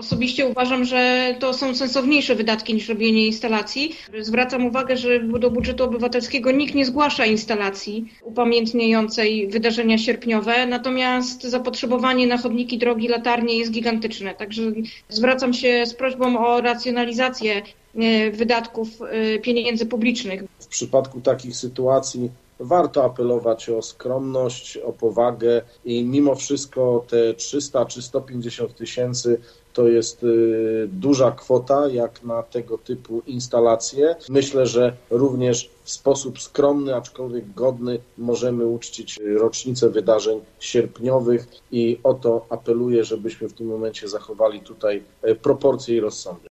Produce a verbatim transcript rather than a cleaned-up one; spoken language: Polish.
Osobiście uważam, że to są sensowniejsze wydatki niż robienie instalacji. Zwracam uwagę, że do budżetu obywatelskiego nikt nie zgłasza instalacji upamiętniającej wydarzenia sierpniowe, natomiast zapotrzebowanie na chodniki, drogi, latarnie jest gigantyczne. Także zwracam się z prośbą o racjonalizację wydatków pieniędzy publicznych. W przypadku takich sytuacji warto apelować o skromność, o powagę i mimo wszystko te trzysta czy sto pięćdziesiąt tysięcy to jest duża kwota jak na tego typu instalacje. Myślę, że również w sposób skromny, aczkolwiek godny możemy uczcić rocznicę wydarzeń sierpniowych i o to apeluję, żebyśmy w tym momencie zachowali tutaj proporcje i rozsądek.